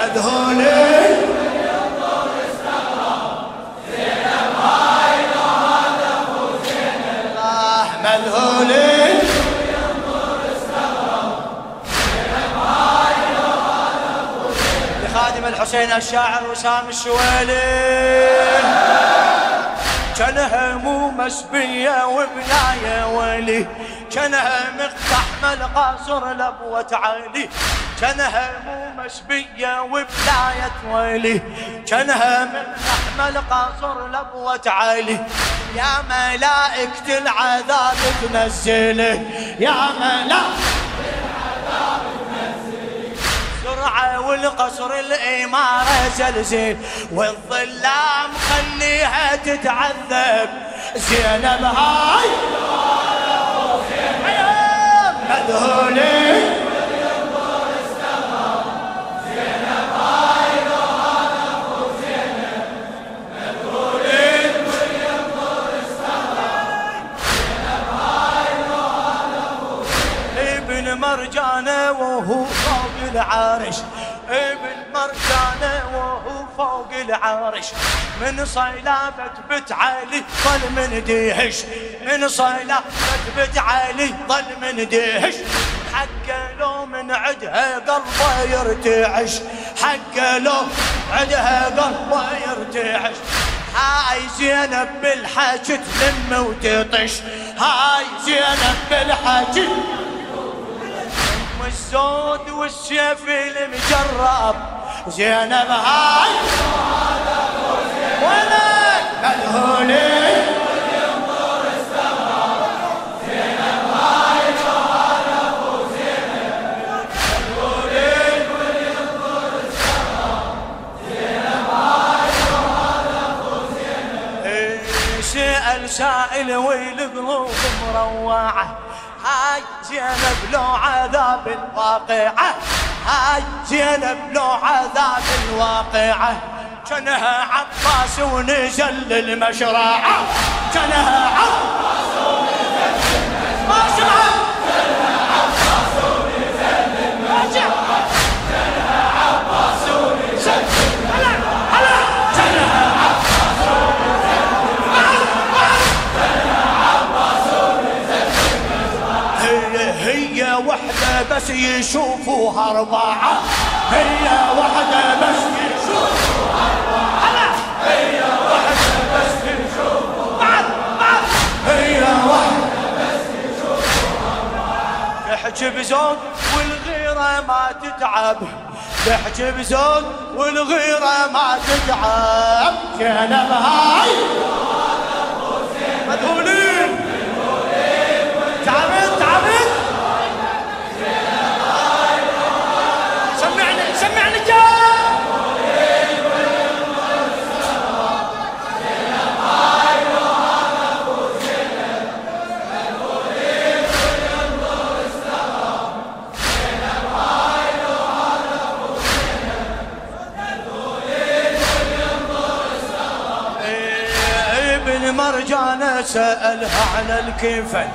مذهولين مذهولين لخادم الحسين الشاعر وسام الشويلي كانها مو مسبية وبناية ولي كانها مقتحمل قاصر لبوة علي كانها مو مسبية وبناية ولي كانها مقتحمل قاصر لبوة علي يا ملائكة العذاب تنزله يا ملائكة العذاب تنزله سرعة والقصر الإمارة زلزل والظلام خليها تتعذب زينب هاي مذهولين مرجانة وهو فوق العرش ابن مرجانة وهو فوق العرش من صيلابة بت علي ظل من دهش من صيلابة بت علي ظل من دهش حق لو من عدها قلبه يرتعش حق لو عدها قلبه يرتعش هاي زينب بالحكي تلم وتطش هاي زينب بالحكي الزود والسيف المجرب زينب هاي ولك مذهولين ينظر السماء زينب هاي وهذا ابو زينب مذهولين ينظر السماء زينب هاي وهذا ابو زينب سأل سائل والقلوب مروعه هاي زينب لو عذاب الواقعة هاي زينب لو عذاب الواقعة كانها عباس ونزل المشرعة كانها عباس ونزل المشرعة كانها عباس ونزل المشرعة كانها عباس ونزل وحدة بس يشوفوها أربعة هي وحدة بس يشوفوها أربعة هي وحدة بس يشوفوها أربعة هي وحدة بس يشوفوها أربعة تحكي بزود والغيرة ما تتعب تحكي بزود والغيرة ما تتعب زينب هاي مذهولين تعبت سمعني جاء ابن مرجانة سألها على الكفن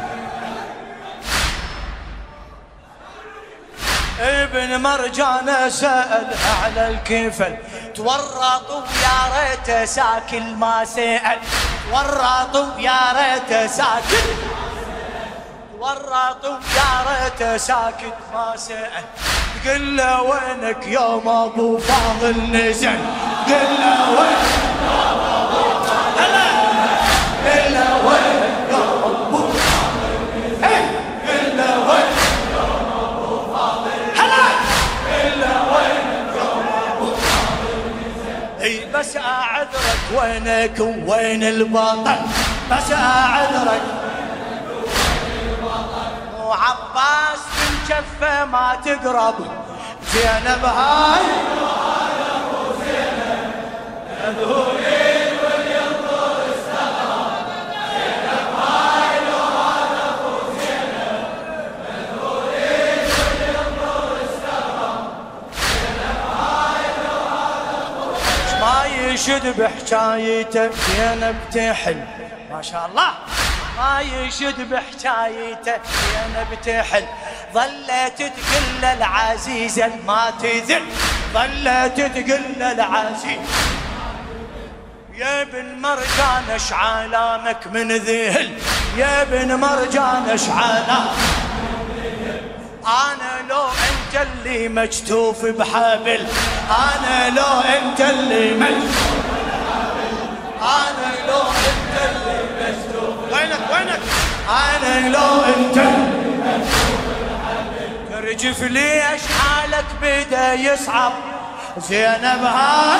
ابن مرجانة سألها على الكفن تورطوا يا ريت ساكن ما سأل تورطوا يا ريت ساكن تورطوا يا ريت ساكت ما سأل قل له وينك يوم ابو فاضل نزل قل له وينك يوم ابو فاضل قل له وينك يوم ابو فاضل نزل قل له وينك بس أعذرك وينك وين البطل بس أعذرك وعباس من كفه ما تقرب زينب هاي مذهولين والينظر السماء زينب هاي وهذا ابو زينب مذهولين والينظر السماء زينب هاي وهذا ابو زينب ما يشد بحكايته زينب تحل ما شاء الله ما يشد بحكايته زينب تحل ظلت تقول العزيزة ما تذل ظلت تقل العزيز يا ابن مرجان اش علامك من ذهل يا ابن مرجان اش علامك انا لو انت اللي مجتوف بحبل انا لو انت اللي مجتوف بحبل انا لو انت اللي مجتوف وينك انا لو انت اللي مجتوف بحبل ترجف ليش حالك بدا يصعب زينب هاي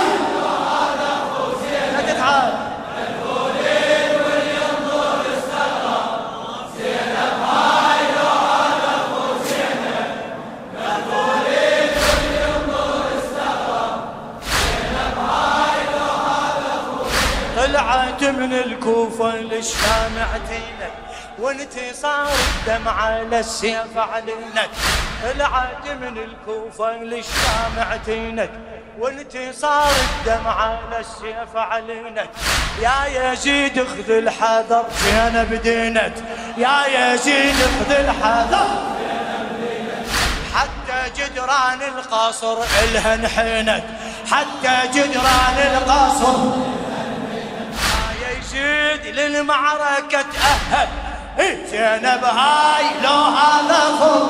لا تتعب مدهولين والينظر استغرب زينب هاي لو هذا ابو زينب مدهولين والينظر استغرب زينب هاي لو هذا ابو زينب طلعت من الكوفة للشام اعتينك وانتصار الدم على السيف علينك طلعت من الكوفة للشام اعتينك وانتصار الدم على السيف علينك يا يزيد اخذ الحذر زينب دينك يا يزيد اخذ الحذر حتى جدران القصر الها انحنت حتى جدران القصر يا يزيد للمعركة تأهب زينب هاي لو هذا خوف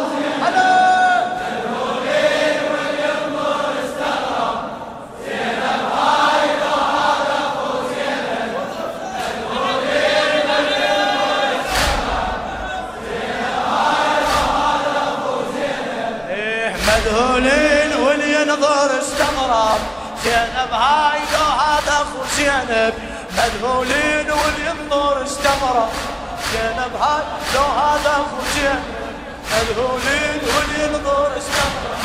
مذهولين والينظر استغرب زينب هاي لو هذا اخو زينب مذهولين والينظر استغرب زينب هاي لو هذا اخو زينب مذهولين والينظر استغرب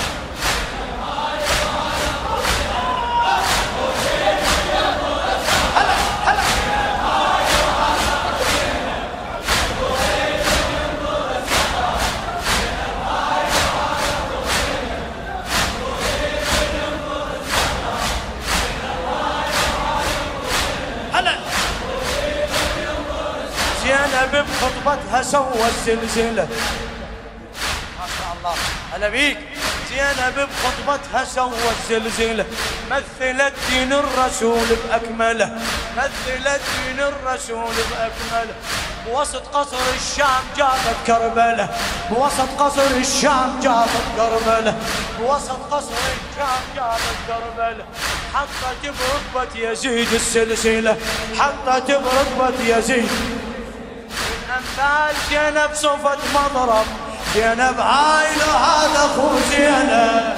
زينب بخطبتها سوى الزلزلة ما شاء الله هلا بيك زينب بخطبتها سوى الزلزلة مثلت دين الرسول بأكمله مثلت دين الرسول بأكمله بوسط قصر الشام جابت كربلة بوسط قصر الشام جابت كربلة بوسط قصر الشام جابت كربلة حطت بركبة يزيد السلسلة حطت بركبة يزيد أمثال زينب صفت مضرب زينب هاي لو هذا اخو زينب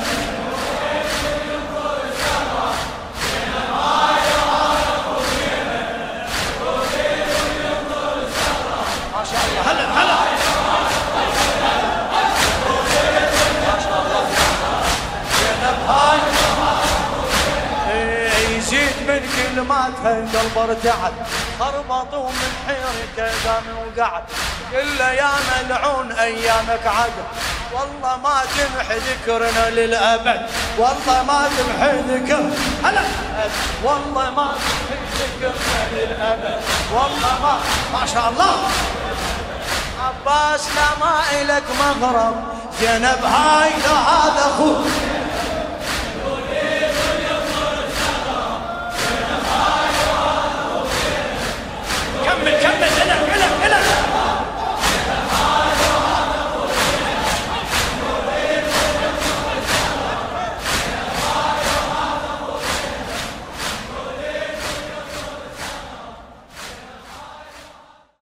ما شاء الله هلا هلا ما شاء الله زينب هاي يزيد من كلماتها القلب ارتعد خربطوا من حيرته قام وقعد إلا يا ملعون أيامك عدل والله ما تمحي ذكرنا للأبد والله ما تمحي ذكرنا هلا والله ما تمحي ذكرنا للأبد والله ما شاء الله عباس لا ما إلك مغرب زينب هاي لو هذا أخوك